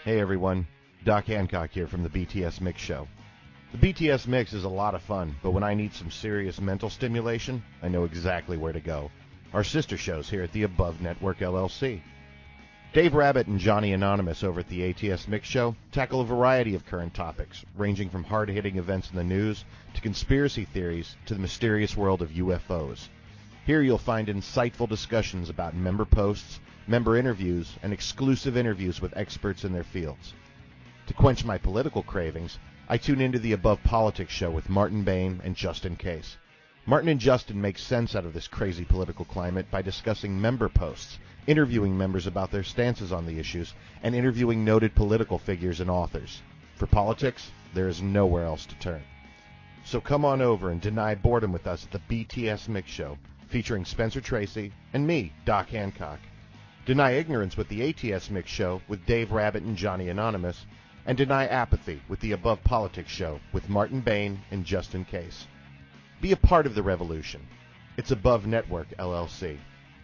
Hey everyone, Doc Hancock here from the BTS Mix Show. The BTS Mix is a lot of fun, but when I need some serious mental stimulation, I know exactly where to go. Our sister shows here at the Above Network LLC. Dave Rabbit and Johnny Anonymous over at the ATS Mix Show tackle a variety of current topics, ranging from hard-hitting events in the news to conspiracy theories to the mysterious world of UFOs. Here you'll find insightful discussions about member posts, member interviews, and exclusive interviews with experts in their fields. To quench my political cravings, I tune into the Above Politics show with Martin Bain and Justin Case. Martin and Justin make sense out of this crazy political climate by discussing member posts, interviewing members about their stances on the issues, and interviewing noted political figures and authors. For politics, there is nowhere else to turn. So come on over and deny boredom with us at the BTS Mix Show, featuring Spencer Tracy and me, Doc Hancock. Deny ignorance with the ATS Mix Show with Dave Rabbit and Johnny Anonymous, and deny apathy with the Above Politics show with Martin Bain and Justin Case. Be a part of the revolution. It's Above Network LLC.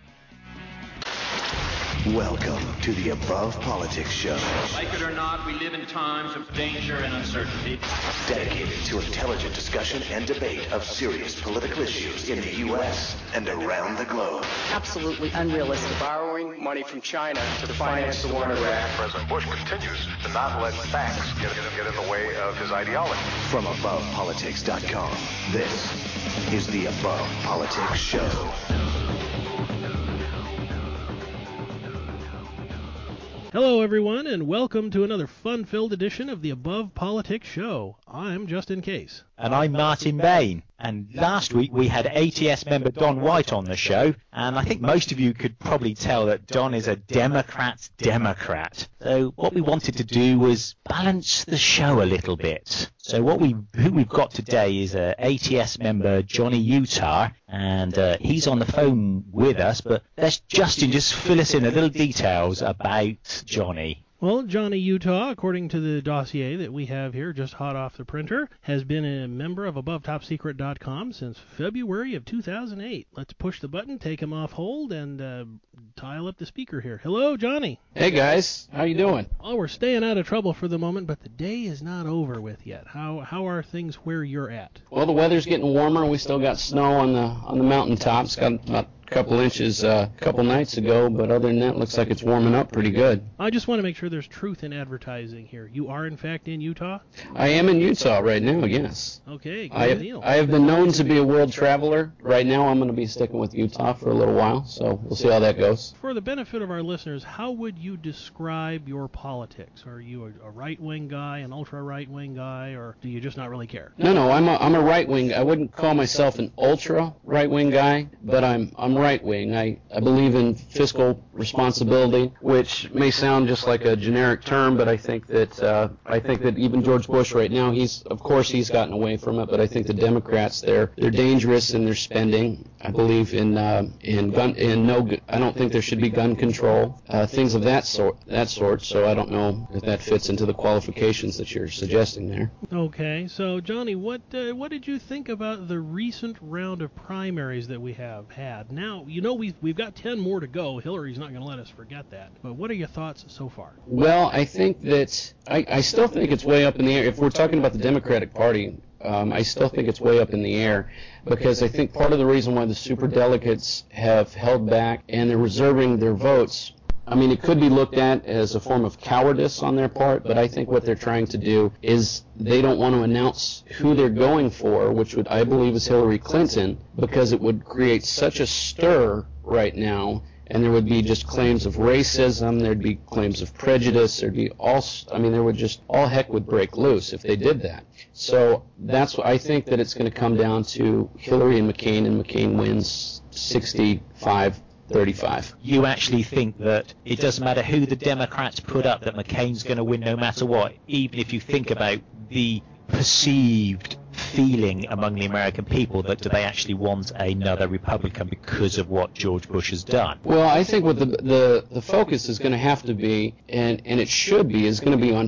Welcome to the Above Politics show. Like it or not, we live in times of danger and uncertainty. Dedicated to intelligent discussion and debate of serious political issues in the U.S. and around the globe. Absolutely unrealistic. Borrowing money from China to finance the war in Iraq. President Bush continues to not let facts get in the way of his ideology. From AbovePolitics.com, this is the Above Politics show. Hello, everyone, and welcome to another fun-filled edition of the Above Politics Show. I'm Justin Case. And I'm Martin Bain. And last week we had ATS member Don White on the show, and I think most of you could probably tell that Don is a Democrat's Democrat. So what we wanted to do was balance the show a little bit. So who we've got today is ATS member Johnny Utah, and he's on the phone with us, but let's Justin just fill us in a little details about Johnny. Well, Johnny Utah, according to the dossier that we have here just hot off the printer, has been a member of AboveTopSecret.com since February of 2008. Let's push the button, take him off hold, and dial up the speaker here. Hello, Johnny. Hey, guys. How you doing? Oh, we're staying out of trouble for the moment, but the day is not over with yet. How are things where you're at? Well, the weather's getting warmer. We still got snow on the mountaintops. Got about couple inches a couple nights ago, but other than that, looks like it's warming up pretty good. I just want to make sure there's truth in advertising here. You are, in fact, in Utah? I am in Utah right now, yes. Okay, good deal. I have been known to be a world traveler. Right now, I'm going to be sticking with Utah for a little while, so we'll see how that goes. For the benefit of our listeners, how would you describe your politics? Are you a right-wing guy, an ultra-right-wing guy, or do you just not really care? No, I'm a right-wing. I wouldn't call myself an ultra-right-wing guy, but I'm right-wing. I believe in fiscal responsibility, which may sound just like a generic term, but I think that even George Bush right now, he's gotten away from it, but I think the Democrats, they're dangerous in their spending. I believe I don't think there should be gun control, things of that sort. So I don't know if that fits into the qualifications that you're suggesting there. Okay, so Johnny, what did you think about the recent round of primaries that we have had? Now, we've got 10 more to go. Hillary's not going to let us forget that. But what are your thoughts so far? Well, I think that I still think it's way up in the air. If we're talking about the Democratic Party, I still think it's way up in the air, because I think part of the reason why the superdelegates have held back and they're reserving their votes, I mean, it could be looked at as a form of cowardice on their part, but I think what they're trying to do is they don't want to announce who they're going for, which I believe is Hillary Clinton, because it would create such a stir right now, and there would be just claims of racism, there'd be claims of prejudice, all heck would break loose if they did that. So that's what I think, that it's going to come down to Hillary and McCain wins 65-35. You actually think that it doesn't matter who the Democrats put up, that McCain's going to win no matter what, even if you think about the perceived feeling among the American people that do they actually want another Republican because of what George Bush has done? Well, I think what the focus is going to have to be, and it should be, is going to be on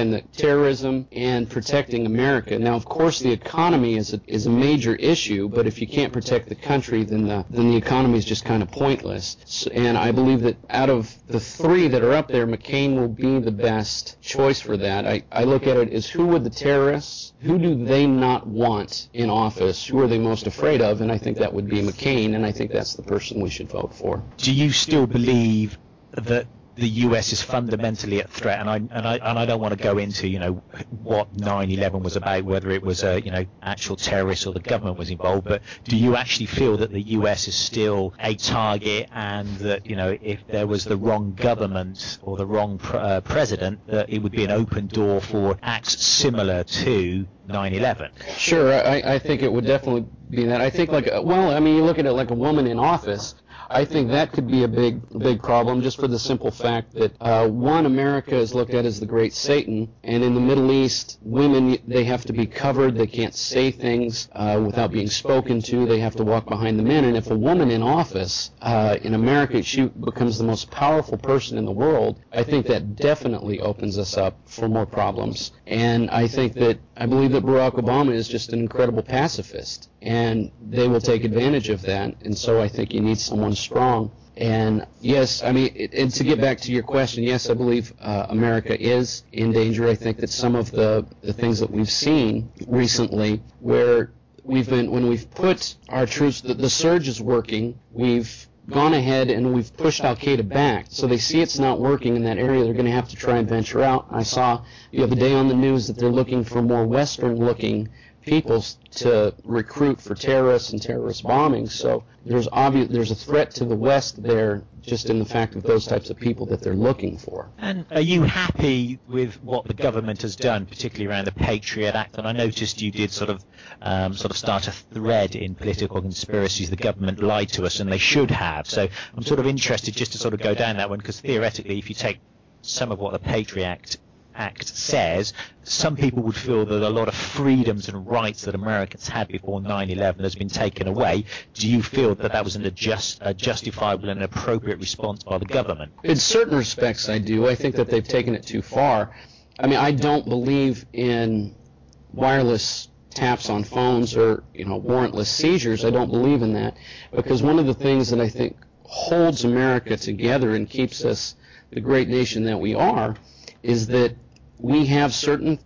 terrorism and protecting America. Now, of course, the economy is a major issue, but if you can't protect the country, then the economy is just kind of pointless. And I believe that out of the three that are up there, McCain will be the best choice for that. I look at it as who would the terrorists, who do they not want in office, who are they most afraid of, and I think that would be McCain, and I think that's the person we should vote for. Do you still believe that the U.S. is fundamentally at threat? And I don't want to go into, what 9/11 was about, whether it was actual terrorists or the government was involved. But do you actually feel that the U.S. is still a target, and that if there was the wrong government or the wrong president, that it would be an open door for acts similar to 9/11? Sure, I think it would definitely be that. I think you look at it like a woman in office. I think that could be a big problem, just for the simple fact that, America is looked at as the great Satan, and in the Middle East, women, they have to be covered, they can't say things without being spoken to, they have to walk behind the men, and if a woman in office, in America, she becomes the most powerful person in the world, I think that definitely opens us up for more problems. And I believe that Barack Obama is just an incredible pacifist, and they will take advantage of that, and so I think you need someone strong. And yes, and to get back to your question, yes, I believe America is in danger. I think that some of the things that we've seen recently, where when we've put our troops, the surge is working, we've gone ahead and we've pushed Al-Qaeda back, so they see it's not working in that area, they're going to have to try and venture out. I saw the other day on the news that they're looking for more Western-looking people to recruit for terrorists and terrorist bombings. So there's a threat to the West there, just in the fact of those types of people that they're looking for. And are you happy with what the government has done, particularly around the Patriot Act? And I noticed you did sort of start a thread in Political Conspiracies. The government lied to us, and they should have. So I'm sort of interested just to sort of go down that one, because theoretically, if you take some of what the Patriot Act says, some people would feel that a lot of freedoms and rights that Americans had before 9/11 has been taken away. Do you feel that was a justifiable and appropriate response by the government? In certain respects, I do. I think that they've taken it too far. I don't believe in wireless taps on phones or warrantless seizures. I don't believe in that, because one of the things that I think holds America together and keeps us the great nation that we are is that we have certain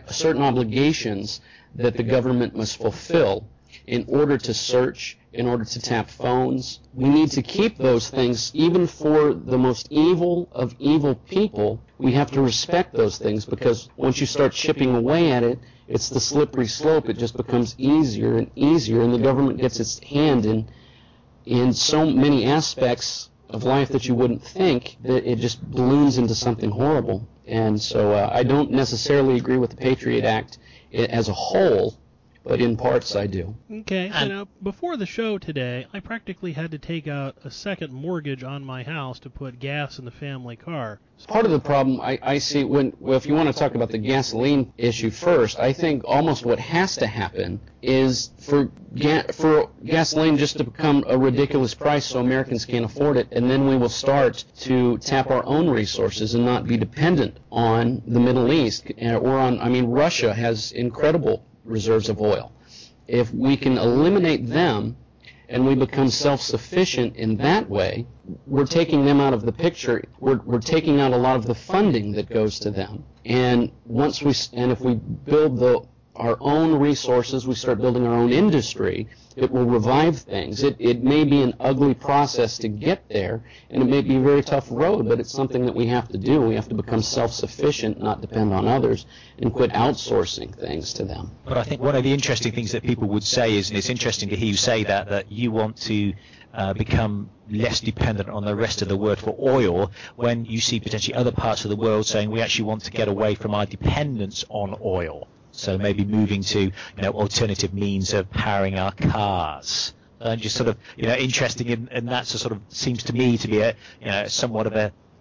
obligations that the government must fulfill in order to search, in order to tap phones. We need to keep those things, even for the most evil of evil people. We have to respect those things, because once you start chipping away at it, it's the slippery slope. It just becomes easier and easier, and the government gets its hand in so many aspects of life that you wouldn't think, that it just balloons into something horrible. And so I don't necessarily agree with the Patriot Act as a whole, but in parts I do. Okay, so now, before the show today, I practically had to take out a second mortgage on my house to put gas in the family car. Part of the problem I see, if you want to talk about the gasoline issue first, I think almost what has to happen is for gasoline just to become a ridiculous price so Americans can't afford it, and then we will start to tap our own resources and not be dependent on the Middle East or on, Russia has incredible reserves of oil. If we can eliminate them and we become self-sufficient in that way, we're taking them out of the picture. We're taking out a lot of the funding that goes to them. And if we build our own resources, we start building our own industry, it will revive things. It may be an ugly process to get there, and it may be a very tough road, but it's something that we have to do. We have to become self-sufficient, not depend on others, and quit outsourcing things to them. But I think one of the interesting things that people would say is, and it's interesting to hear you say that you want to become less dependent on the rest of the world for oil, when you see potentially other parts of the world saying we actually want to get away from our dependence on oil. So maybe moving to alternative means of powering our cars. And just sort of interesting, and that sort of seems to me to be a somewhat of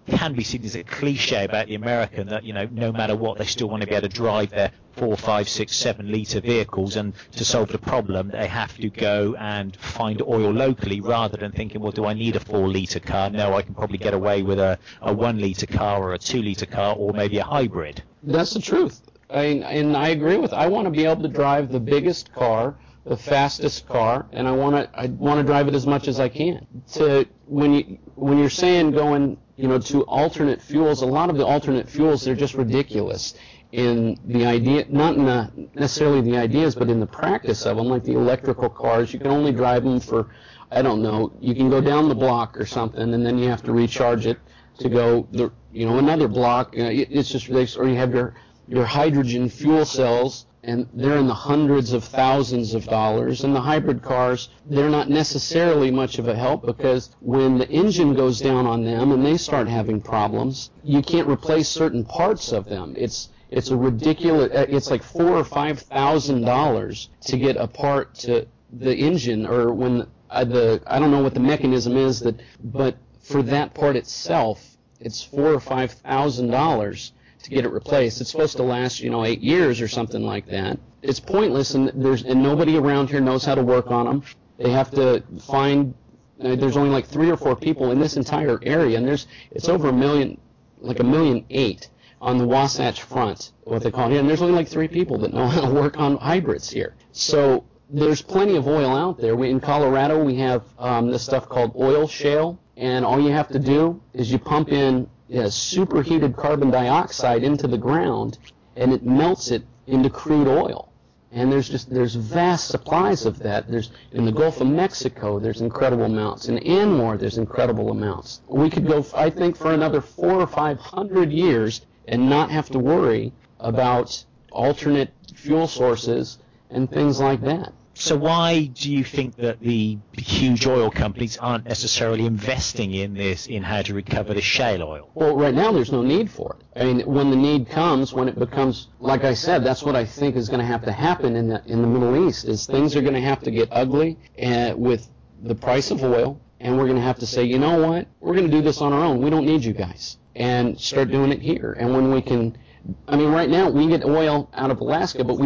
can be seen as a cliche about the American that, no matter what, they still want to be able to drive their 4, 5, 6, 7 litre vehicles, and to solve the problem they have to go and find oil locally rather than thinking, well, do I need a 4 litre car? No, I can probably get away with a 1 litre car or a 2 litre car or maybe a hybrid. That's the truth. And I agree with it. I want to be able to drive the biggest car, the fastest car, and I want to drive it as much as I can. When you're saying going, to alternate fuels, a lot of the alternate fuels, they're just ridiculous in the idea, not in necessarily the ideas, but in the practice of them. Like the electrical cars, you can only drive them for, I don't know, you can go down the block or something, and then you have to recharge it to go, another block. It's just ridiculous. Or you have your hydrogen fuel cells, and they're in the hundreds of thousands of dollars. And the hybrid cars, they're not necessarily much of a help, because when the engine goes down on them and they start having problems, you can't replace certain parts of them. It's a ridiculous. It's like $4,000 or $5,000 to get a part to the engine, or when I don't know what the mechanism is but for that part itself, it's $4,000 or $5,000 to get it replaced. It's supposed to last, 8 years or something like that. It's pointless, and nobody around here knows how to work on them. They have to find. There's only like 3 or 4 people in this entire area, and it's over 1 million, like 1.8 million on the Wasatch Front, what they call it. And there's only like 3 people that know how to work on hybrids here. So there's plenty of oil out there. In Colorado, we have this stuff called oil shale, and all you have to do is you pump in superheated carbon dioxide into the ground, and it melts it into crude oil. And there's vast supplies of that. There's in the Gulf of Mexico, there's incredible amounts. In Anmore, there's incredible amounts. We could go, I think, for another 400 or 500 years and not have to worry about alternate fuel sources and things like that. So why do you think that the huge oil companies aren't necessarily investing in how to recover the shale oil? Well, right now there's no need for it. I mean, when the need comes, when it becomes, like I said, that's what I think is going to have to happen in the Middle East, is things are going to have to get ugly with the price of oil, and we're going to have to say, you know what, we're going to do this on our own. We don't need you guys, and start doing it here. And when we can, right now we get oil out of Alaska, but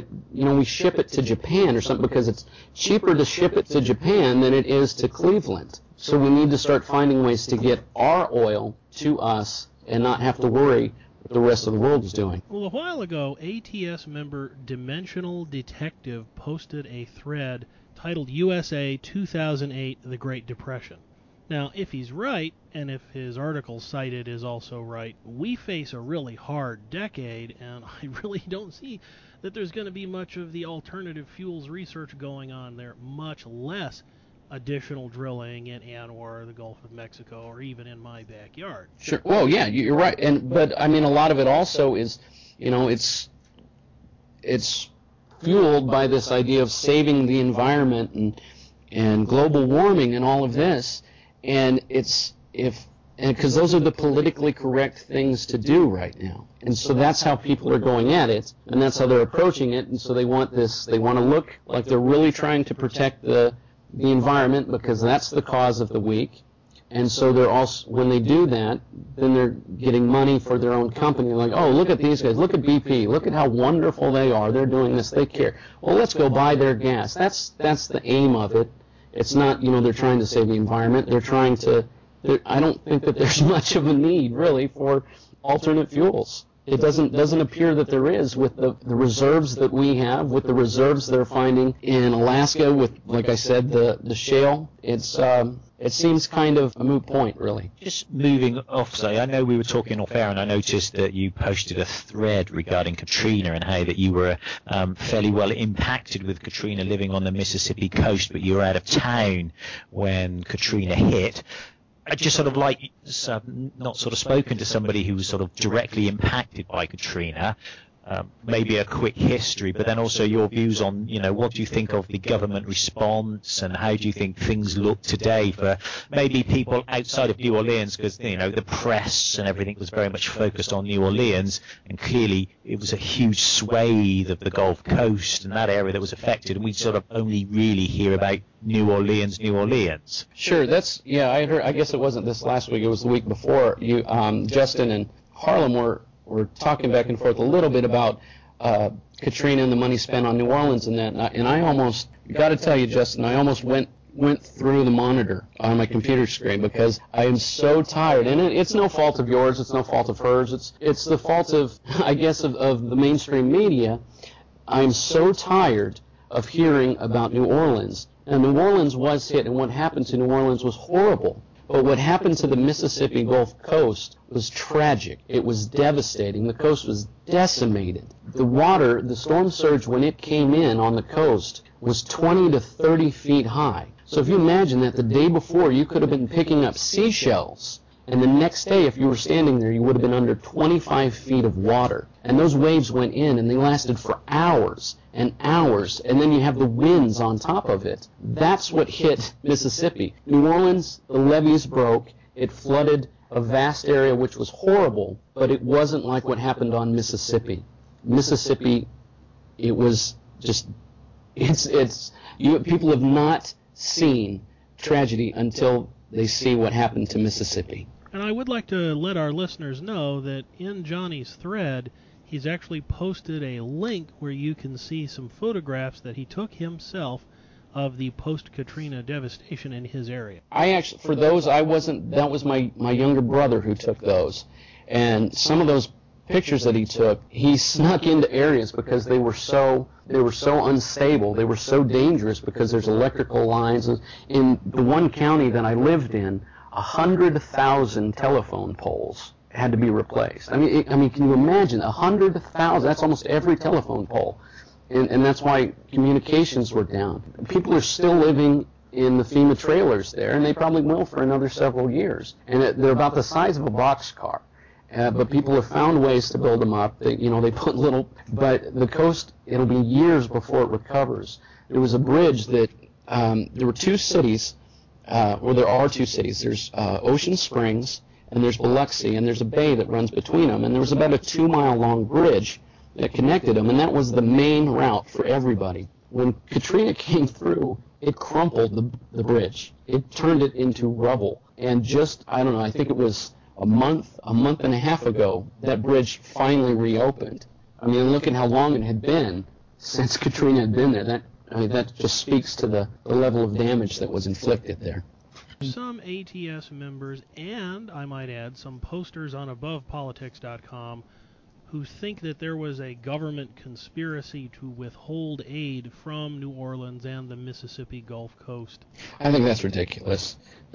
we ship it to Japan or something, because it's cheaper to ship it to Japan than it is to Cleveland. So we need to start finding ways to get our oil to us and not have to worry what the rest of the world is doing. Well, a while ago, ATS member Dimensional Detective posted a thread titled USA 2008, The Great Depression. Now, if he's right, and if his article cited is also right, we face a really hard decade, and I really don't see that there's going to be much of the alternative fuels research going on there, much less additional drilling in Anwar, the Gulf of Mexico, or even in my backyard. Sure. Well, yeah, you're right. But a lot of it also is, it's fueled by this idea of saving the environment and global warming and all of this. And because those are the politically correct things to do right now. And so that's how people are going at it, and that's how they're approaching it. And so they want to look like they're really trying to protect the environment, because that's the cause of the week. And so they're also, when they do that, then they're getting money for their own company. They're like, oh, look at these guys, look at BP, look at how wonderful they are, they're doing this, they care. Well, let's go buy their gas. That's the aim of it. It's not, they're trying to save the environment. I don't think that there's much of a need, really, for alternate fuels. It doesn't appear that there is, with the reserves that we have, with the reserves they're finding in Alaska, with, like I said, the shale. It seems kind of a moot point, really. Just moving off, say, I know we were talking off air, and I noticed that you posted a thread regarding Katrina and how that you were fairly well impacted with Katrina, living on the Mississippi coast, but you were out of town when Katrina hit. I just sort of not sort of spoken to somebody who was sort of directly impacted by Katrina. maybe a quick history, but then also your views on, what do you think of the government response, and how do you think things look today for maybe people outside of New Orleans, because, the press and everything was very much focused on New Orleans, and clearly it was a huge swathe of the Gulf Coast and that area that was affected, and we sort of only really hear about New Orleans. Sure, I heard, I guess it wasn't this last week, it was the week before, Justin and Harlem were talking back and forth a little bit about Katrina and the money spent on New Orleans and that, and I almost, got to tell you, Justin, I almost went through the monitor on my computer screen because I am so tired, and it's no fault of yours, it's no fault of hers, it's the fault of, I guess, of the mainstream media. I'm so tired of hearing about New Orleans, and New Orleans was hit, and what happened to New Orleans was horrible. But what happened to the Mississippi Gulf Coast was tragic. It was devastating. The coast was decimated. The storm surge, when it came in on the coast, was 20 to 30 feet high. So if you imagine that the day before you could have been picking up seashells, and the next day, if you were standing there, you would have been under 25 feet of water. And those waves went in, and they lasted for hours and hours, and then you have the winds on top of it. That's what hit Mississippi. New Orleans, the levees broke. It flooded a vast area, which was horrible, but it wasn't like what happened on Mississippi. Mississippi, it was just, people have not seen tragedy until they see what happened to Mississippi. And I would like to let our listeners know that in Johnny's thread, he's actually posted a link where you can see some photographs that he took himself of the post-Katrina devastation in his area. That was my younger brother who took those. And some of those pictures that he took, he snuck into areas because they were so unstable, they were so dangerous because there's electrical lines. In the one county that I lived in, 100,000 telephone poles had to be replaced. I mean, can you imagine 100,000? That's almost every telephone pole, and that's why communications were down. People are still living in the FEMA trailers there, and they probably will for another several years. And they're about the size of a boxcar. But people have found ways to build them up. They put but the coast, it'll be years before it recovers. There was a bridge that, there were two cities, there are two cities. There's Ocean Springs, and there's Biloxi, and there's a bay that runs between them, and there was about a 2-mile long bridge that connected them, and that was the main route for everybody. When Katrina came through, it crumpled the bridge. It turned it into rubble, and I think it was a month and a half ago, that bridge finally reopened. I mean, look at how long it had been since Katrina had been there. That just speaks to the level of damage that was inflicted there. Some ATS members, and I might add, some posters on AbovePolitics.com who think that there was a government conspiracy to withhold aid from New Orleans and the Mississippi Gulf Coast. I think that's ridiculous.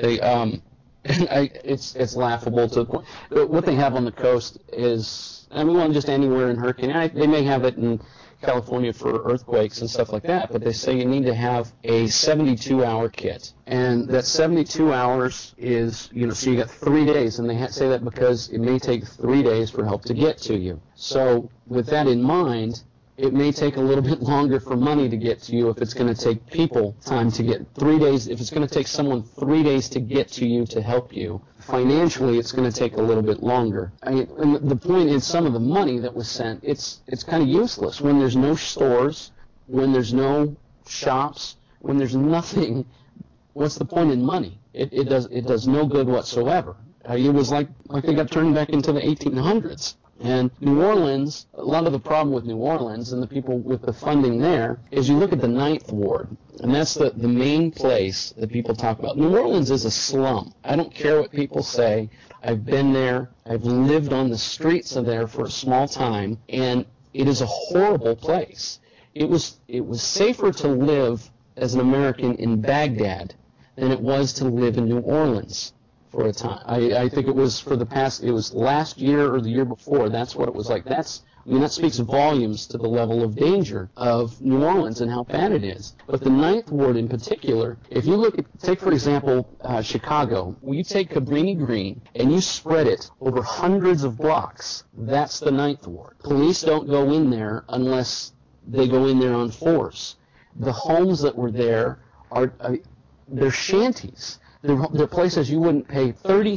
It's laughable to the point. What they have on the coast is, just anywhere in hurricane. They may have it in California for earthquakes and stuff like that, but they say you need to have a 72-hour kit. And that 72 hours is, so you got 3 days, and they say that because it may take 3 days for help to get to you. So with that in mind, it may take a little bit longer for money to get to you if it's going to take people time to get 3 days. If it's going to take someone 3 days to get to you to help you, financially it's going to take a little bit longer. And the point is, some of the money that was sent, it's kind of useless when there's no stores, when there's no shops, when there's nothing. What's the point in money? It does no good whatsoever. It was like they got turned back into the 1800s. And New Orleans, a lot of the problem with New Orleans and the people with the funding there is you look at the 9th Ward, and that's the main place that people talk about. New Orleans is a slum. I don't care what people say. I've been there. I've lived on the streets of there for a small time, and it is a horrible place. It was safer to live as an American in Baghdad than it was to live in New Orleans for a time. I think it was it was last year or the year before. That's what it was like. That's I mean, that speaks volumes to the level of danger of New Orleans and how bad it is. But the Ninth Ward in particular, if you take for example, Chicago, you take Cabrini Green and you spread it over hundreds of blocks, that's the Ninth Ward. Police don't go in there unless they go in there on force. The homes that were there they're shanties. They're places you wouldn't pay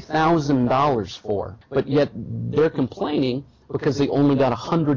$30,000 for, but yet they're complaining because they only got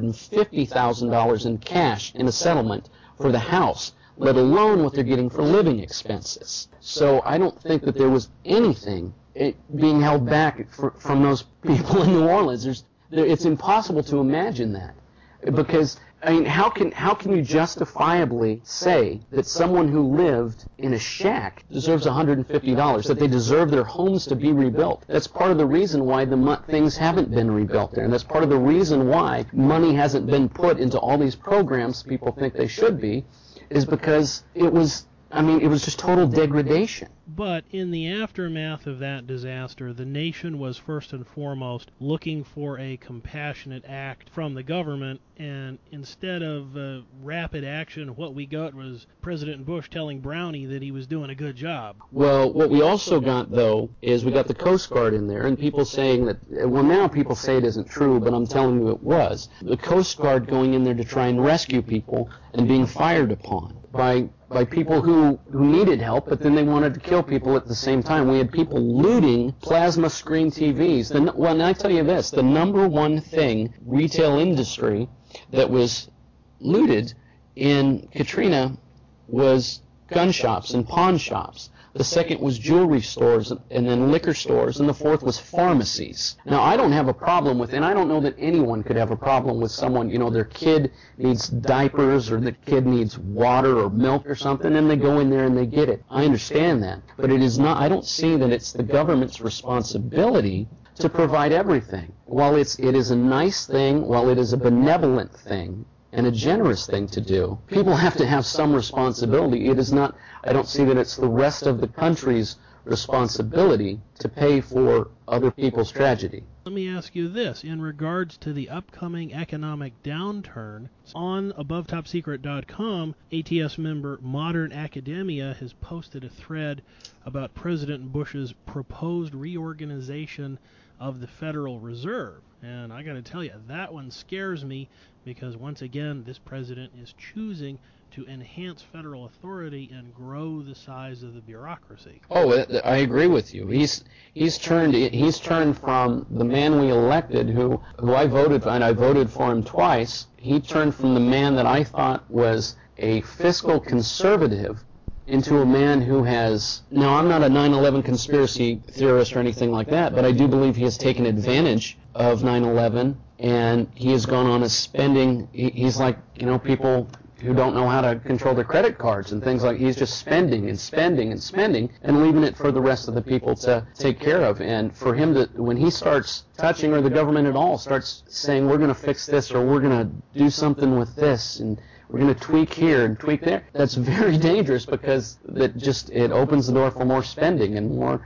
$150,000 in cash in a settlement for the house, let alone what they're getting for living expenses. So I don't think that there was anything being held back from those people in New Orleans. It's impossible to imagine that, because I mean, how can you justifiably say that someone who lived in a shack deserves $150, that they deserve their homes to be rebuilt? That's part of the reason why things haven't been rebuilt there, and that's part of the reason why money hasn't been put into all these programs people think they should be, is because it was just total degradation. But in the aftermath of that disaster, the nation was first and foremost looking for a compassionate act from the government, and instead of rapid action, what we got was President Bush telling Brownie that he was doing a good job. Well, what we also got, though, is we got the Coast Guard in there, and people saying that, well, now people say it isn't true, but I'm telling you it was. The Coast Guard going in there to try and rescue people and being fired upon by people who needed help, but then they wanted to kill people at the same time. We had people looting plasma screen TVs. Well, and I tell you this, the number one thing, retail industry, that was looted in Katrina was gun shops and pawn shops. The second was jewelry stores and then liquor stores, and the fourth was pharmacies. Now, I don't have a problem with, and I don't know that anyone could have a problem with someone, their kid needs diapers or the kid needs water or milk or something, and they go in there and they get it. I understand that. But it is not, I don't see that it's the government's responsibility to provide everything. While it is a nice thing, while it is a benevolent thing, and a generous thing to do, people have to have some responsibility. It is not, I don't see that it's the rest of the country's responsibility to pay for other people's tragedy. Let me ask you this, in regards to the upcoming economic downturn, on AboveTopSecret.com, ATS member Modern Academia has posted a thread about President Bush's proposed reorganization of the Federal Reserve. And I got to tell you, that one scares me, because once again, this president is choosing to enhance federal authority and grow the size of the bureaucracy. Oh, I agree with you. He's turned from the man we elected, who I voted for, and I voted for him twice. He turned from the man that I thought was a fiscal conservative into a man who has, now I'm not a 9/11 conspiracy theorist or anything like that, but I do believe he has taken advantage of 9/11, and he has gone on a spending, he's like, people who don't know how to control their credit cards and things like, he's just spending and spending and spending and leaving it for the rest of the people to take care of. And for him to, when he starts touching, or the government at all starts saying, we're going to fix this, or we're going to do something with this, and we're going to tweak here and tweak there, that's very dangerous, because it opens the door for more spending and more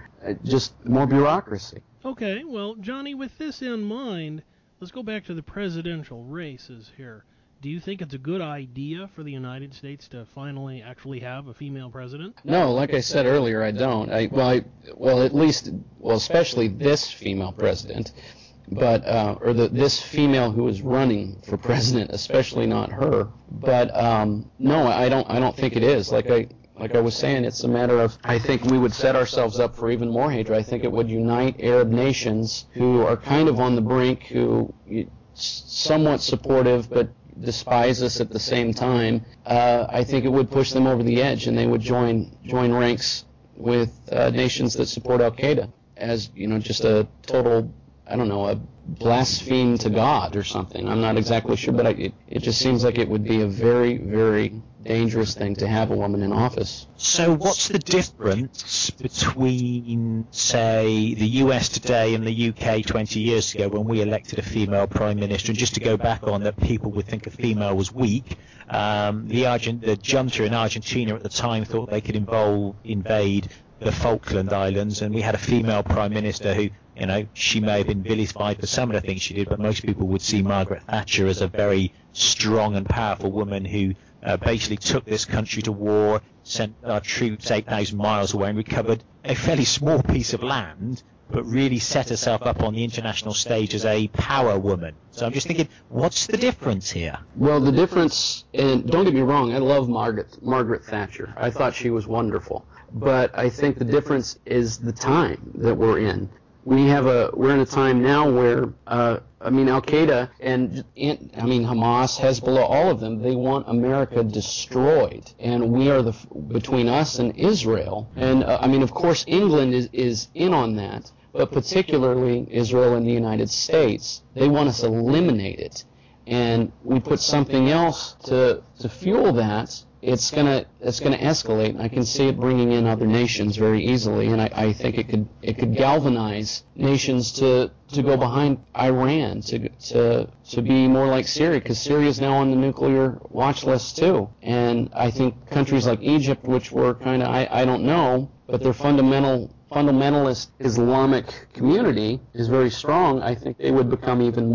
bureaucracy. Okay, well, Johnny, with this in mind, let's go back to the presidential races here. Do you think it's a good idea for the United States to finally actually have a female president? No, like I said earlier, I don't. Especially this female president, but this female who is running for president, especially not her. But no, I don't think it is. Like I was saying, it's a matter of, I think we would set ourselves up for even more hatred. I think it would unite Arab nations who are kind of on the brink, who somewhat supportive but despise us at the same time. I think it would push them over the edge, and they would join ranks with nations that support Al-Qaeda as, just a total, a blaspheme to God or something. I'm not exactly sure, but it just seems like it would be a very, very dangerous thing to have a woman in office. So what's the difference between, say, the US today and the UK 20 years ago when we elected a female prime minister? And just to go back on that, people would think a female was weak. The junta in Argentina at the time thought they could invade the Falkland Islands, and we had a female prime minister who, she may have been vilified for some of the things she did, but most people would see Margaret Thatcher as a very strong and powerful woman who basically took this country to war, sent our troops 8,000 miles away and recovered a fairly small piece of land, but really set herself up on the international stage as a power woman. So I'm just thinking, what's the difference here? Well, the difference, and don't get me wrong, I love Margaret Thatcher. I thought she was wonderful. But I think the difference is the time that we're in. We're in a time now where, Al-Qaeda and Hamas, Hezbollah, all of them, they want America destroyed. And we are between us and Israel. And, of course, England is in on that. But particularly Israel and the United States, they want us eliminated. And we put something else to fuel that. It's gonna escalate, and I can see it bringing in other nations very easily, and I think it could galvanize nations to go behind Iran, to be more like Syria, because Syria is now on the nuclear watch list too. And I think countries like Egypt, which were kind of I don't know, but their fundamentalist Islamic community is very strong. I think they would become even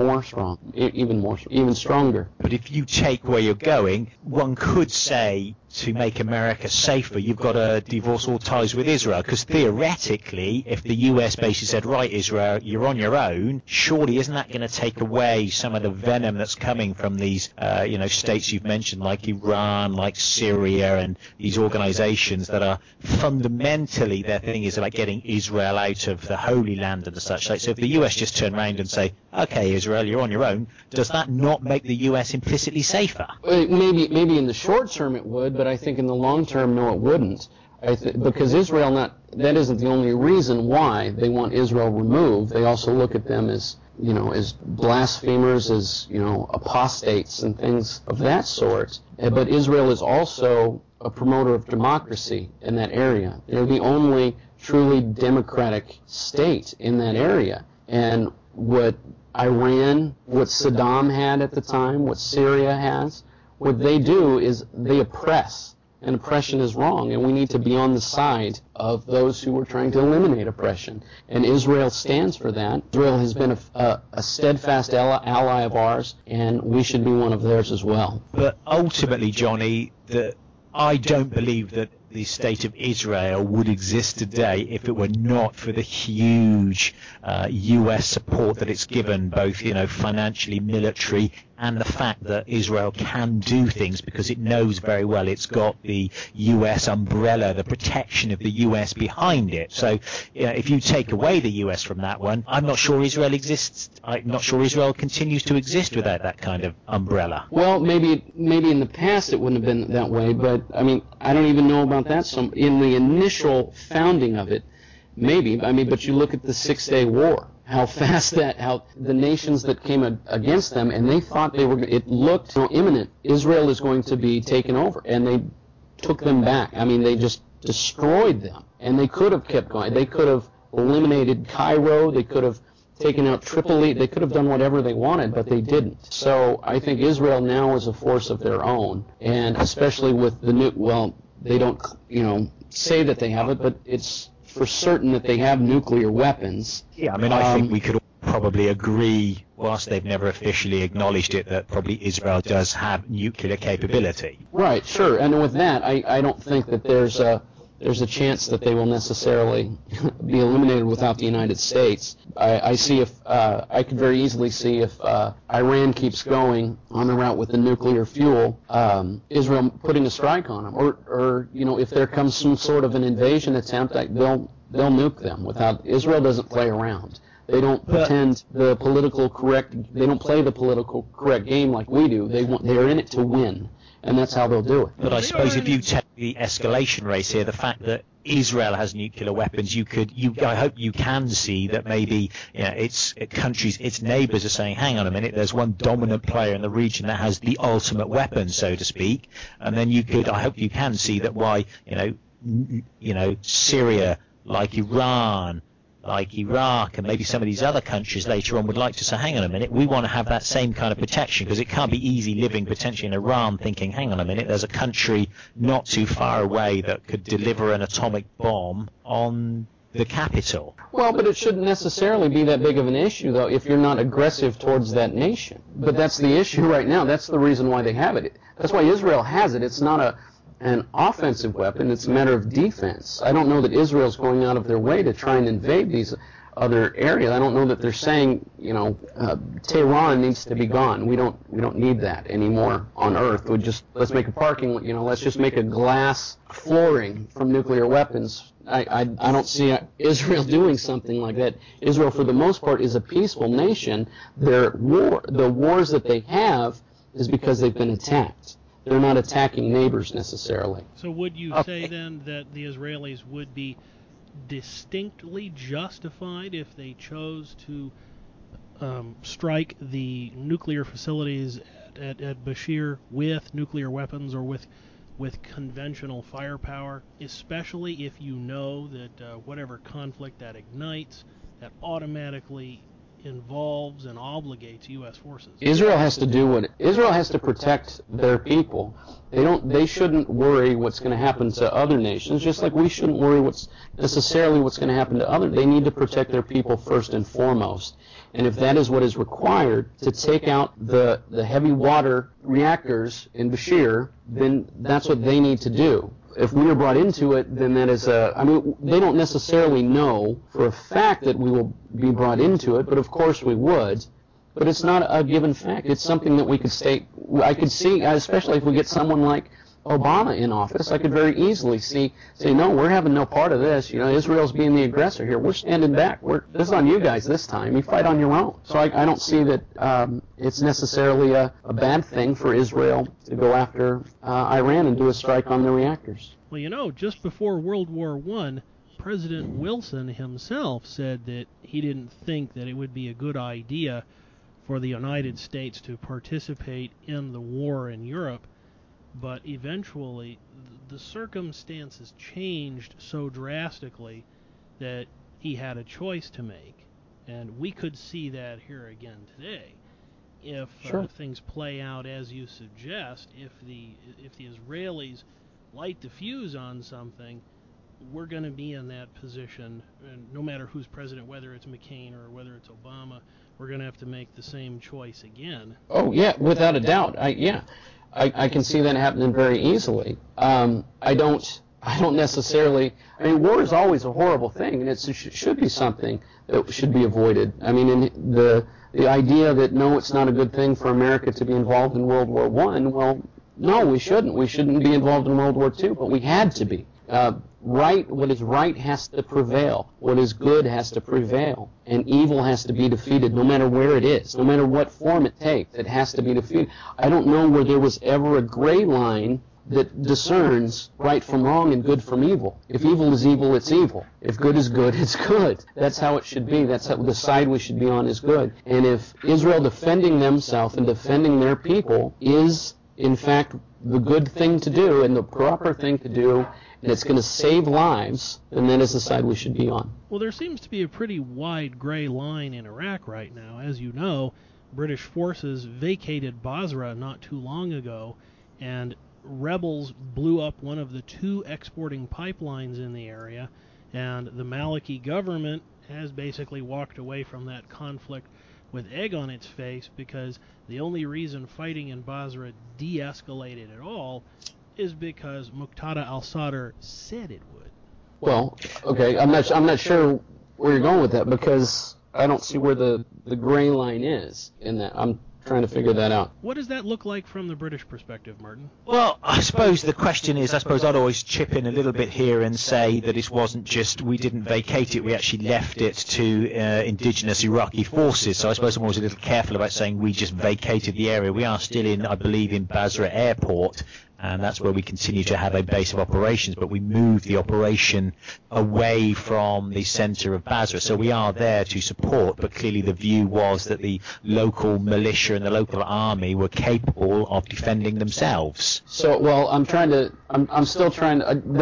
stronger. But if you take where you're going, one could say to make America safer, you've got to divorce all ties with Israel, because theoretically, if the US basically said, right, Israel, you're on your own, surely isn't that going to take away some of the venom that's coming from these, states you've mentioned, like Iran, like Syria, and these organizations that are fundamentally, their thing is about getting Israel out of the Holy Land and such. So if the US just turn around and say, okay, Israel, you're on your own, does that not make the US implicitly safer? Maybe in the short term it would, but I think in the long term, no, it wouldn't. Because Israel, that isn't the only reason why they want Israel removed. They also look at them as blasphemers, as apostates and things of that sort. But Israel is also a promoter of democracy in that area. They're the only truly democratic state in that area. And what Iran, what Saddam had at the time, what Syria has, what they do is they oppress, and oppression is wrong, and we need to be on the side of those who are trying to eliminate oppression. And Israel stands for that. Israel has been a steadfast ally of ours, and we should be one of theirs as well. But ultimately, Johnny, I don't believe that the state of Israel would exist today if it were not for the huge U.S. support that it's given, both financially, military, and the fact that Israel can do things because it knows very well it's got the U.S. umbrella, the protection of the U.S. behind it. So if you take away the U.S. from that one, I'm not sure Israel exists. I'm not sure Israel continues to exist without that kind of umbrella. Well, maybe in the past it wouldn't have been that way, but I don't even know about that. In the initial founding of it, maybe. But you look at the 6-Day War. How the nations that came against them, and they thought it looked imminent. Israel is going to be taken over, and they took them back. They just destroyed them, and they could have kept going. They could have eliminated Cairo. They could have taken out Tripoli. They could have done whatever they wanted, but they didn't. So I think Israel now is a force of their own, and especially with the they don't say that they have it, but it's for certain that they have nuclear weapons. Yeah, I think we could all probably agree, whilst they've never officially acknowledged it, that probably Israel does have nuclear capability. Right, sure. And with that, I don't think that there's a chance that they will necessarily be eliminated without the United States. I could very easily see if Iran keeps going on the route with the nuclear fuel, Israel putting a strike on them, or if there comes some sort of an invasion attempt, they'll nuke them. Israel doesn't play around. They don't pretend They don't play the political correct game like we do. They're in it to win. And that's how they'll do it. But I suppose if you take the escalation race here, the fact that Israel has nuclear weapons, I hope you can see that maybe its countries, its neighbours are saying, hang on a minute, there's one dominant player in the region that has the ultimate weapon, so to speak. And then I hope you can see that why, Syria, like Iran, like Iraq and maybe some of these other countries later on would like to say, hang on a minute, we want to have that same kind of protection, because it can't be easy living potentially in Iran thinking, hang on a minute, there's a country not too far away that could deliver an atomic bomb on the capital. Well, but it shouldn't necessarily be that big of an issue, though, if you're not aggressive towards that nation. But that's the issue right now. That's the reason why they have it. That's why Israel has it. It's not an offensive weapon. It's a matter of defense. I don't know that Israel's going out of their way to try and invade these other areas. I don't know that they're saying, Tehran needs to be gone. We don't need that anymore on Earth. Let's make a let's just make a glass flooring from nuclear weapons. I don't see Israel doing something like that. Israel, for the most part, is a peaceful nation. The wars that they have is because they've been attacked. They're not attacking neighbors necessarily. So would you say then that the Israelis would be distinctly justified if they chose to strike the nuclear facilities at Bashir with nuclear weapons or with conventional firepower, especially if you know that whatever conflict that ignites, that automatically involves and obligates U.S. forces? Israel has to protect their people. They shouldn't worry what's going to happen to other nations, just like we shouldn't worry what's going to happen to others. They need to protect their people first and foremost. And if that is what is required to take out the heavy water reactors in Bashir, then that's what they need to do. If we are brought into it, then that is they don't necessarily know for a fact that we will be brought into it, but of course we would. But it's not a given fact. It's something that we could state. I could see, especially if we get someone like Obama in office, I could very easily say, no, we're having no part of this. Israel's being the aggressor here. We're standing back. This is on you guys this time. You fight on your own. So I don't see that it's necessarily a bad thing for Israel to go after Iran and do a strike on the reactors. Well, just before World War I, President Wilson himself said that he didn't think that it would be a good idea for the United States to participate in the war in Europe. But eventually, the circumstances changed so drastically that he had a choice to make. And we could see that here again today. If things play out as you suggest, if the Israelis light the fuse on something, we're going to be in that position. And no matter who's president, whether it's McCain or whether it's Obama, we're going to have to make the same choice again. Oh, yeah, without a doubt. I can see that happening very easily. I don't necessarily. War is always a horrible thing, and it should be something that should be avoided. The idea that no, it's not a good thing for America to be involved in World War I. Well, no, we shouldn't. We shouldn't be involved in World War II, but we had to be. What is right has to prevail. What is good has to prevail. And evil has to be defeated no matter where it is, no matter what form it takes. It has to be defeated. I don't know where there was ever a gray line that discerns right from wrong and good from evil. If evil is evil, it's evil. If good is good, it's good. That's how it should be. That's how the side we should be on is good. And if Israel defending themselves and defending their people is, in fact, the good thing to do and the proper thing to do, and it's going to save lives, then that is the side we should be on. Well, there seems to be a pretty wide gray line in Iraq right now. As you know, British forces vacated Basra not too long ago, and rebels blew up one of the two exporting pipelines in the area, and the Maliki government has basically walked away from that conflict with egg on its face, because the only reason fighting in Basra de-escalated at all is because Muqtada al-Sadr said it would. Well, okay, I'm not sure where you're going with that, because I don't see where the gray line is in that. I'm trying to figure that out. What does that look like from the British perspective, Martin? Well, I suppose the question is, I'd always chip in a little bit here and say that it wasn't just we didn't vacate it, we actually left it to indigenous Iraqi forces. So I suppose I'm always a little careful about saying we just vacated the area. We are still in, I believe, in Basra Airport, and that's where we continue to have a base of operations, but we moved the operation away from the centre of Basra. So we are there to support, but clearly the view was that the local militia and the local army were capable of defending themselves. So, well, I'm still trying to, that's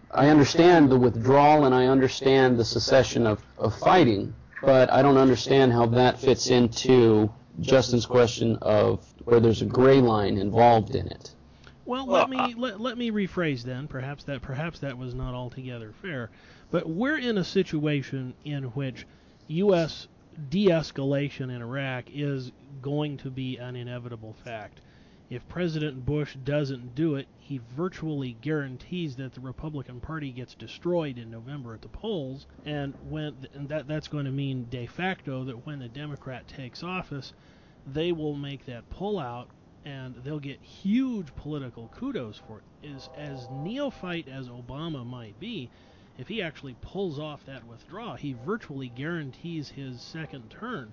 I understand the withdrawal and I understand the cessation of fighting, but I don't understand how that fits into Justin's question of where there's a gray line involved in it. Well, let me rephrase then. Perhaps that was not altogether fair. But we're in a situation in which U.S. de-escalation in Iraq is going to be an inevitable fact. If President Bush doesn't do it, he virtually guarantees that the Republican Party gets destroyed in November at the polls, and that's going to mean de facto that when the Democrat takes office, they will make that pullout, and they'll get huge political kudos for it. As neophyte as Obama might be, if he actually pulls off that withdrawal, he virtually guarantees his second term.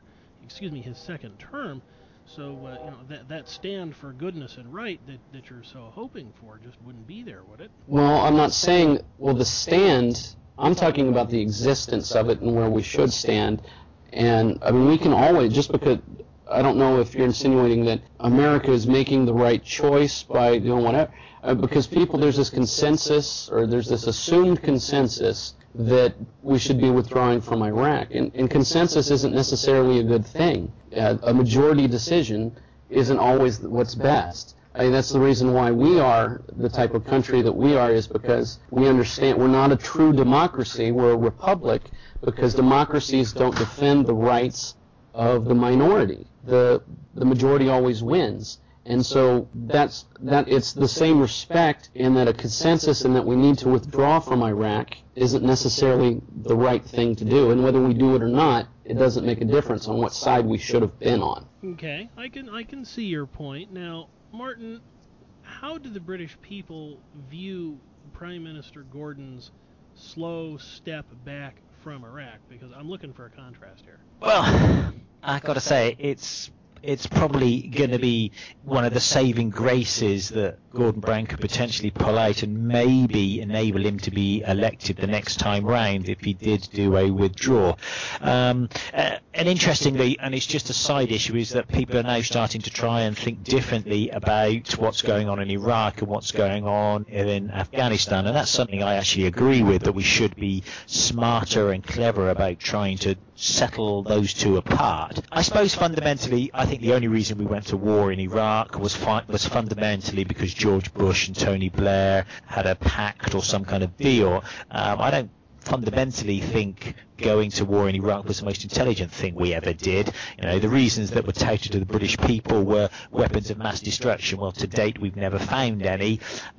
So that stand for goodness and right that you're so hoping for just wouldn't be there, would it? Well, I'm not saying, the stand, I'm talking about the existence of it and where we should stand. And, I mean, we can always, just because, I don't know if you're insinuating that America is making the right choice by doing whatever, because there's this consensus, or there's this assumed consensus that we should be withdrawing from Iraq. And consensus isn't necessarily a good thing. A majority decision isn't always what's best. I mean, that's the reason why we are the type of country that we are, is because we understand we're not a true democracy, we're a republic, because democracies don't defend the rights of the minority. The majority always wins. And so that it's the same respect in that a consensus in that we need to withdraw from Iraq isn't necessarily the right thing to do. And whether we do it or not, it doesn't make a difference on what side we should have been on. Okay, I can see your point. Now, Martin, how do the British people view Prime Minister Gordon's slow step back from Iraq? Because I'm looking for a contrast here. Well, I got to say, it's probably going to be one of the saving graces that Gordon Brown could potentially pull out and maybe enable him to be elected the next time round if he did do a withdrawal. And interestingly, and it's just a side issue, is that people are now starting to try and think differently about what's going on in Iraq and what's going on in Afghanistan, and that's something I actually agree with, that we should be smarter and clever about trying to settle those two apart. I suppose fundamentally, I think the only reason we went to war in Iraq was fundamentally because George Bush and Tony Blair had a pact or some kind of deal. I don't fundamentally think going to war in Iraq was the most intelligent thing we ever did. The reasons that were touted to the British people were weapons of mass destruction. Well, to date, we've never found any.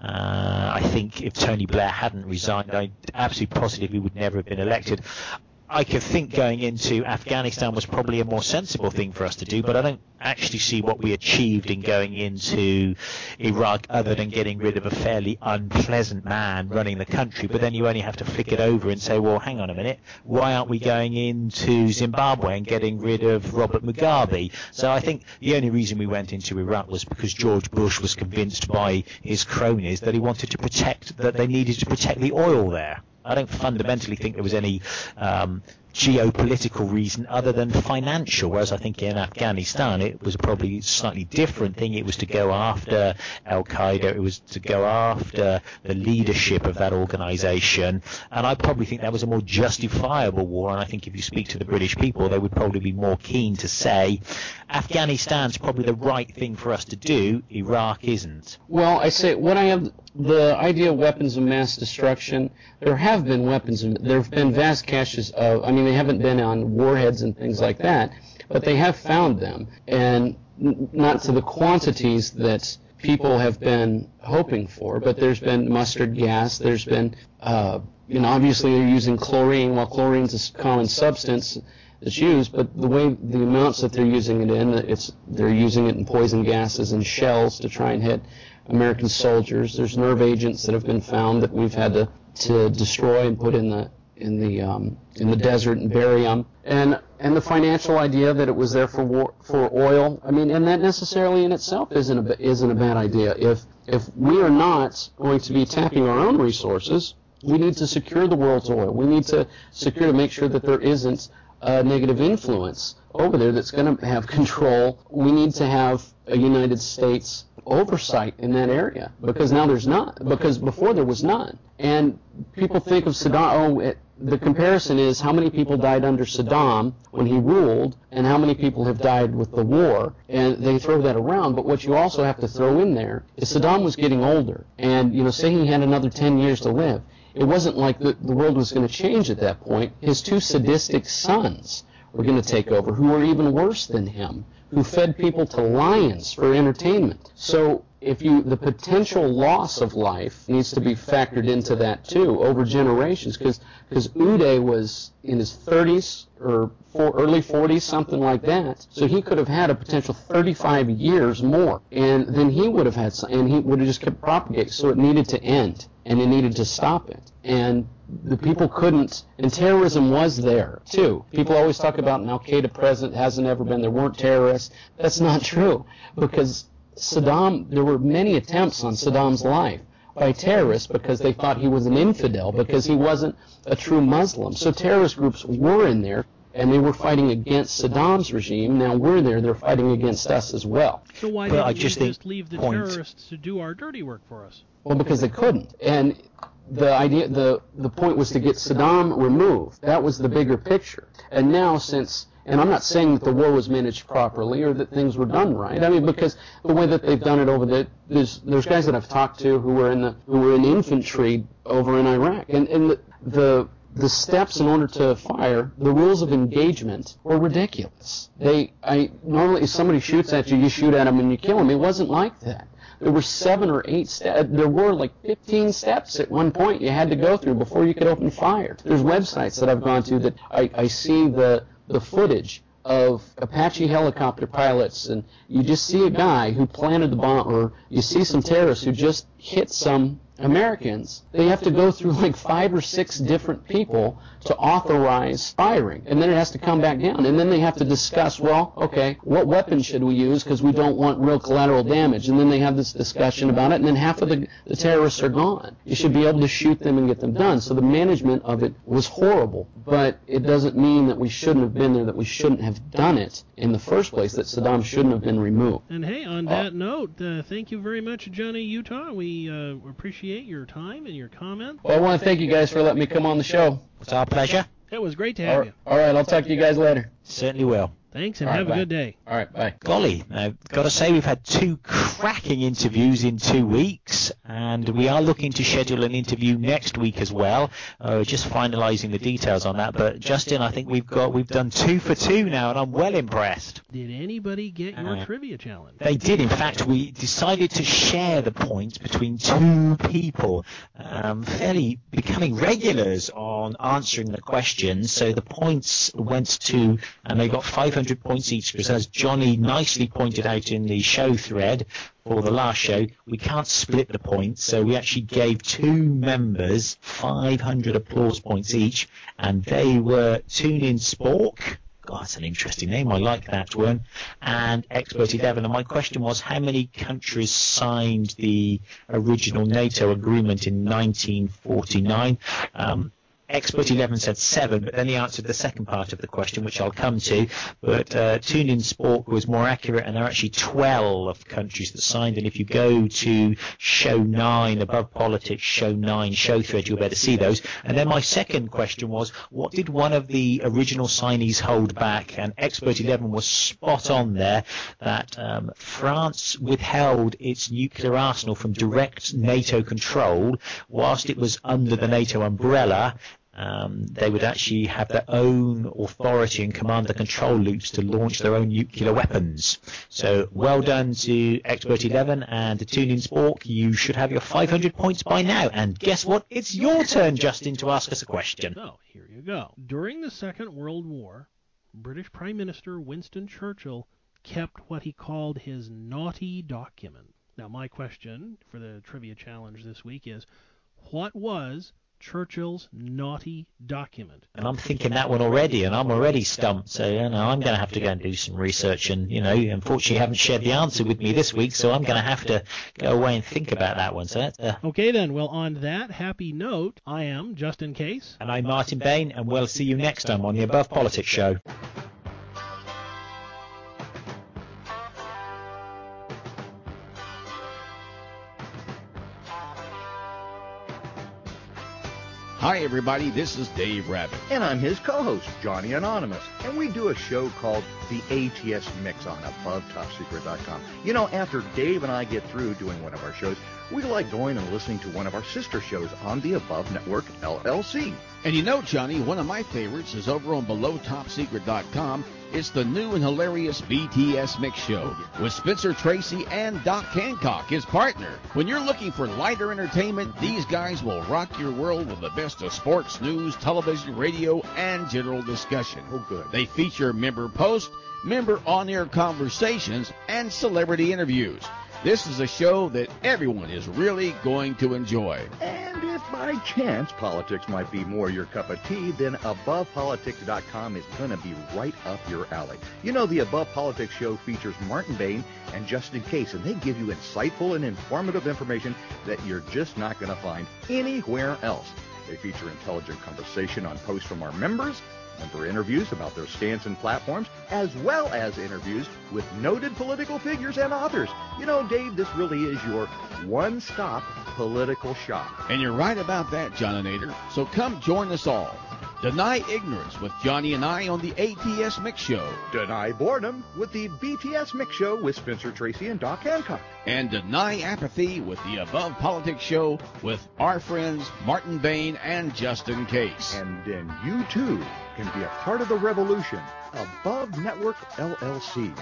I think if Tony Blair hadn't resigned, I'm absolutely positive he would never have been elected. I could think going into Afghanistan was probably a more sensible thing for us to do, but I don't actually see what we achieved in going into Iraq other than getting rid of a fairly unpleasant man running the country. But then you only have to flick it over and say, well, hang on a minute, why aren't we going into Zimbabwe and getting rid of Robert Mugabe? So I think the only reason we went into Iraq was because George Bush was convinced by his cronies that they needed to protect the oil there. I don't fundamentally think there was any geopolitical reason other than financial, whereas I think in Afghanistan it was probably a slightly different thing. It was to go after Al-Qaeda, it was to go after the leadership of that organisation, and I probably think that was a more justifiable war, and I think if you speak to the British people, they would probably be more keen to say Afghanistan's probably the right thing for us to do, Iraq isn't. Well, I say, the idea of weapons of mass destruction, there have been there have been vast caches of, they haven't been on warheads and things like that, but they have found them, and not to the quantities that people have been hoping for, but there's been mustard gas, there's been, obviously they're using chlorine, while chlorine's a common substance that's used, but the amounts that they're using it in, they're using it in poison gases and shells to try and hit American soldiers. There's nerve agents that have been found that we've had to destroy and put in the desert and bury them, and the financial idea that it was there for oil. And that necessarily in itself isn't a bad idea. If we are not going to be tapping our own resources, we need to secure the world's oil. We need to make sure that there isn't a negative influence over there that's going to have control. We need to have a United States oversight in that area, because now there's not, because before there was none. And people think of Saddam, the comparison is how many people died under Saddam when he ruled and how many people have died with the war, and they throw that around. But what you also have to throw in there is Saddam was getting older, and say he had another 10 years to live. It wasn't like the world was going to change at that point. His two sadistic sons were going to take over, who were even worse than him, who fed people to lions for entertainment. So the potential loss of life needs to be factored into that too, over generations, because Uday was in his 30s or early 40s, something like that. So he could have had a potential 35 years more, and then he would have had some, and he would have just kept propagating. So it needed to end, and it needed to stop it. And the people couldn't, and terrorism was there too. People always talk about an Al-Qaeda president, hasn't ever been, there weren't terrorists. That's not true, because Saddam, there were many attempts on Saddam's life by terrorists because they thought he was an infidel, because he wasn't a true Muslim. So terrorist groups were in there, and they were fighting against Saddam's regime. Now we're there, they're fighting against us as well. So why didn't we just leave the terrorists to do our dirty work for us? Well, because they couldn't. And the idea, the point was to get Saddam removed. That was the bigger picture. And now and I'm not saying that the war was managed properly or that things were done right. I mean, because the way that they've done it there's guys that I've talked to who were in infantry over in Iraq, and the steps in order to fire, the rules of engagement were ridiculous. Normally if somebody shoots at you, you shoot at them and you kill them. It wasn't like that. There were 7 or 8 steps. There were like 15 steps at one point you had to go through before you could open fire. There's websites that I've gone to that I see the footage of Apache helicopter pilots, and you just see a guy who planted the bomb, or you see some terrorists who just hit some Americans. They have to go through like 5 or 6 different people to authorize firing, and then it has to come back down, and then they have to discuss, well, okay, what weapon should we use because we don't want real collateral damage, and then they have this discussion about it, and then half of the terrorists are gone. You should be able to shoot them and get them done. So the management of it was horrible, but it doesn't mean that we shouldn't have been there, that we shouldn't have done it in the first place, that Saddam shouldn't have been removed. And hey, on that note, thank you very much, Johnny Utah. We appreciate your time and your comment. Well, I want to thank you guys for letting me come on the show. It's our pleasure. It was great to have you. All right, I'll talk to you guys later. Certainly will. Thanks, and have a good day. All right, bye. Golly, I've got to say we've had 2 cracking interviews in 2 weeks, and we are looking to schedule an interview next week as well. Just finalising the details on that. But Justin, I think we've done 2 for 2 now, and I'm well impressed. Did anybody get your trivia challenge? They did. In fact, we decided to share the points between 2 people, fairly becoming regulars on answering the questions. So the points went to, and they got 500 points each, because as Johnny nicely pointed out in the show thread for the last show, we can't split the points, so we actually gave 2 members 500 applause points each, and they were TuneIn Spork. God, that's an interesting name. I like that one. And Expert 11. And my question was, how many countries signed the original NATO agreement in 1949? Expert 11 said 7, but then he answered the second part of the question, which I'll come to. But TuneIn Sport was more accurate, and there are actually 12 countries that signed. And if you go to Show 9, above Politics, Show 9, Show Thread, you'll better see those. And then my second question was, what did one of the original signees hold back? And Expert 11 was spot on there, that France withheld its nuclear arsenal from direct NATO control whilst it was under the NATO umbrella. They would actually have their own authority and command the control loops to launch their own nuclear weapons. So well done to Expert 11 and to TuneIn Spork. You should have your 500 points by now. And guess what? It's your turn, Justin, to ask us a question. So, here you go. During the Second World War, British Prime Minister Winston Churchill kept what he called his naughty document. Now, my question for the trivia challenge this week is, what was Churchill's naughty document. And I'm thinking that one already, and I'm already stumped. So, I'm going to have to go and do some research. And, unfortunately, you haven't shared the answer with me this week, so I'm going to have to go away and think about that one. So that's Okay, then. Well, on that happy note, I am Justin Case. And I'm Martin Bain, and we'll see you next time on the Above Politics Show. Hi, everybody. This is Dave Rabbit. And I'm his co-host, Johnny Anonymous. And we do a show called The ATS Mix on AboveTopSecret.com. After Dave and I get through doing one of our shows, we like going and listening to one of our sister shows on the Above Network, LLC. And Johnny, one of my favorites is over on BelowTopSecret.com. It's the new and hilarious BTS Mix Show with Spencer Tracy and Doc Hancock, his partner. When you're looking for lighter entertainment, these guys will rock your world with the best of sports, news, television, radio, and general discussion. Oh, good. They feature member posts, member on-air conversations, and celebrity interviews. This is a show that everyone is really going to enjoy. And if by chance politics might be more your cup of tea, then AbovePolitics.com is going to be right up your alley. The Above Politics show features Martin Bain and Justin Case, and they give you insightful and informative information that you're just not going to find anywhere else. They feature intelligent conversation on posts from our members, member interviews about their stance and platforms, as well as interviews with noted political figures and authors. Dave, this really is your one-stop political shop. And you're right about that, John Nader. So come join us all. Deny Ignorance with Johnny and I on the ATS Mix Show. Deny Boredom with the BTS Mix Show with Spencer Tracy and Doc Hancock. And Deny Apathy with the Above Politics Show with our friends Martin Bain and Justin Case. And then you, too, can be a part of the revolution. Above Network, LLC.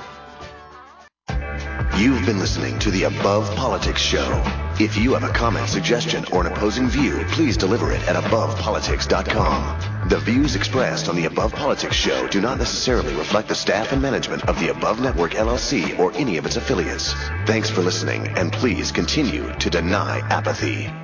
You've been listening to the Above Politics Show. If you have a comment, suggestion, or an opposing view, please deliver it at AbovePolitics.com. The views expressed on the Above Politics Show do not necessarily reflect the staff and management of the Above Network LLC or any of its affiliates. Thanks for listening, and please continue to deny apathy.